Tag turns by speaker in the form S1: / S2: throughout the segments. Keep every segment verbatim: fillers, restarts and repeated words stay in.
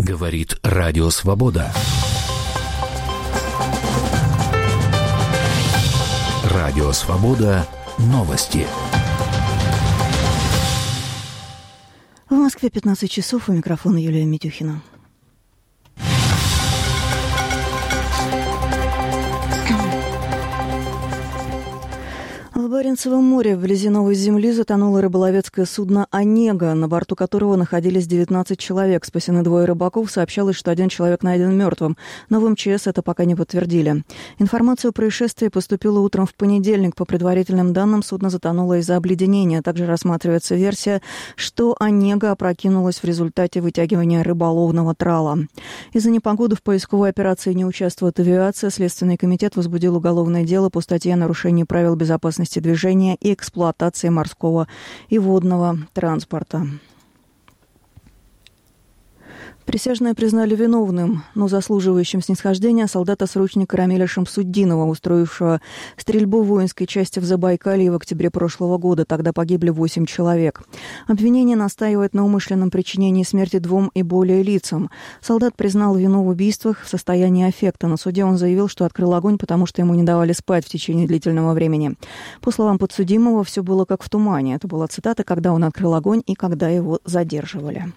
S1: Говорит Радио Свобода. Радио Свобода. Новости.
S2: В Москве пятнадцать часов. У микрофона Юлия Митюхина. В Баренцевом море вблизи Новой Земли затонуло рыболовецкое судно «Онега», на борту которого находились девятнадцать человек. Спасены двое рыбаков. Сообщалось, что один человек найден мертвым, но в МЧС это пока не подтвердили. Информация о происшествии поступила утром в понедельник. По предварительным данным, судно затонуло из-за обледенения. Также рассматривается версия, что «Онега» опрокинулась в результате вытягивания рыболовного трала. Из-за непогоды в поисковой операции не участвует авиация. Следственный комитет возбудил уголовное дело по статье о нарушении правил безопасности движения и эксплуатации морского и водного транспорта. Присяжные признали виновным, но заслуживающим снисхождения солдата-срочника Рамиля Шамсуддинова, устроившего стрельбу в воинской части в Забайкалье в октябре прошлого года. Тогда погибли восемь человек. Обвинение настаивает на умышленном причинении смерти двум и более лицам. Солдат признал вину в убийствах в состоянии аффекта. На суде он заявил, что открыл огонь, потому что ему не давали спать в течение длительного времени. По словам подсудимого, все было как в тумане. Это была цитата, когда он открыл огонь и когда его задерживали.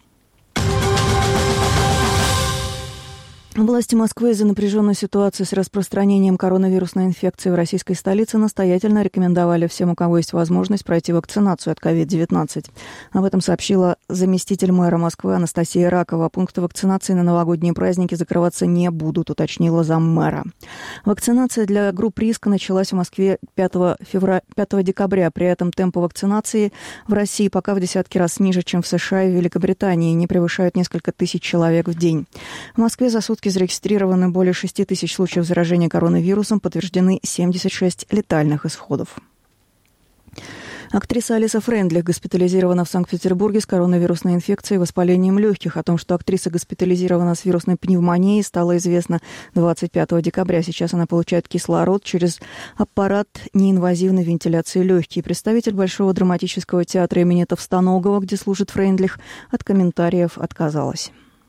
S2: Власти Москвы из-за напряженной ситуации с распространением коронавирусной инфекции в российской столице настоятельно рекомендовали всем, у кого есть возможность, пройти вакцинацию от ковид девятнадцать. Об этом сообщила заместитель мэра Москвы Анастасия Ракова. Пункты вакцинации на новогодние праздники закрываться не будут, уточнила заммэра. Вакцинация для групп риска началась в Москве пятого декабря. При этом темпы вакцинации в России пока в десятки раз ниже, чем в США и Великобритании, не превышают несколько тысяч человек в день. В Москве за сутки зарегистрированы более шести тысяч случаев заражения коронавирусом, подтверждены семьдесят шесть летальных исходов. Актриса Алиса Фрейндлих госпитализирована в Санкт-Петербурге с коронавирусной инфекцией и воспалением легких. О том, что актриса госпитализирована с вирусной пневмонией, стало известно двадцать пятого декабря. Сейчас она получает кислород через аппарат неинвазивной вентиляции легких. Представитель Большого драматического театра имени Товстоногова, где служит Фрейндлих, от комментариев отказалась.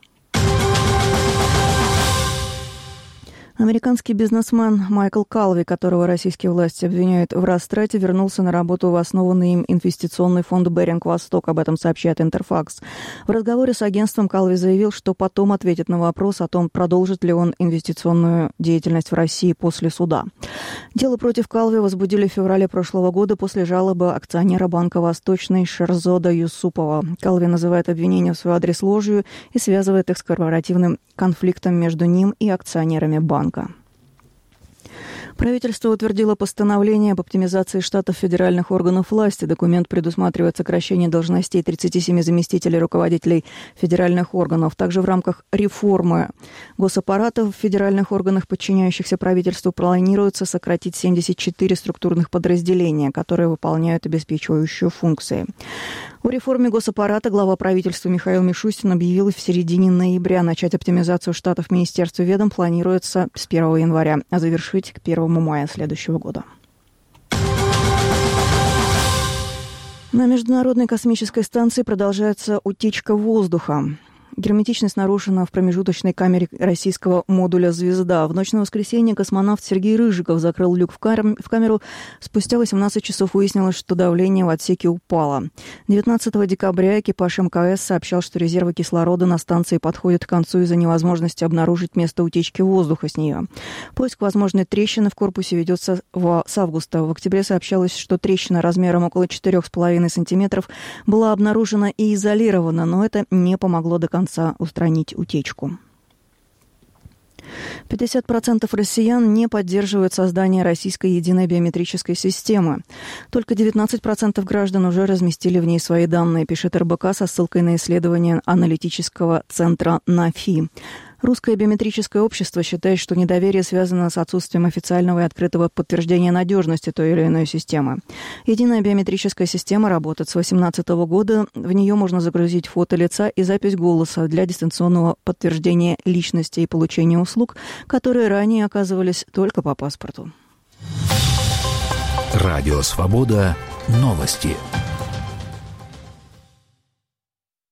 S2: Американский бизнесмен Майкл Калви, которого российские власти обвиняют в растрате, вернулся на работу в основанный им инвестиционный фонд «Беринг Восток». Об этом сообщает Интерфакс. В разговоре с агентством Калви заявил, что потом ответит на вопрос о том, продолжит ли он инвестиционную деятельность в России после суда. Дело против Калви возбудили в феврале прошлого года после жалобы акционера Банка Восточный Шерзода Юсупова. Калви называет обвинения в свой адрес ложью и связывает их с корпоративным конфликтом между ним и акционерами банка. Правительство утвердило постановление об оптимизации штатов федеральных органов власти. Документ предусматривает сокращение должностей тридцати семи заместителей руководителей федеральных органов. Также в рамках реформы госаппарата в федеральных органах, подчиняющихся правительству, планируется сократить семьдесят четыре структурных подразделения, которые выполняют обеспечивающие функции. О реформе госаппарата глава правительства Михаил Мишустин объявил в середине ноября. Начать оптимизацию штатов министерств и ведомств планируется с первого января, а завершить к первому мая следующего года. На Международной космической станции продолжается утечка воздуха. Герметичность нарушена в промежуточной камере российского модуля «Звезда». В ночь на воскресенье космонавт Сергей Рыжиков закрыл люк в, кам- в камеру. Спустя восемнадцать часов выяснилось, что давление в отсеке упало. девятнадцатого декабря экипаж МКС сообщал, что резервы кислорода на станции подходят к концу из-за невозможности обнаружить место утечки воздуха с нее. Поиск возможной трещины в корпусе ведется в, с августа. В октябре сообщалось, что трещина размером около четырёх с половиной сантиметров была обнаружена и изолирована, но это не помогло до конца устранить утечку. пятьдесят процентов россиян не поддерживают создание российской единой биометрической системы. Только девятнадцать процентов граждан уже разместили в ней свои данные, пишет эр бэ ка со ссылкой на исследование аналитического центра НАФИ. Русское биометрическое общество считает, что недоверие связано с отсутствием официального и открытого подтверждения надежности той или иной системы. Единая биометрическая система работает с две тысячи восемнадцатого года. В нее можно загрузить фото лица и запись голоса для дистанционного подтверждения личности и получения услуг, которые ранее оказывались только по паспорту.
S1: Радио Свобода. Новости.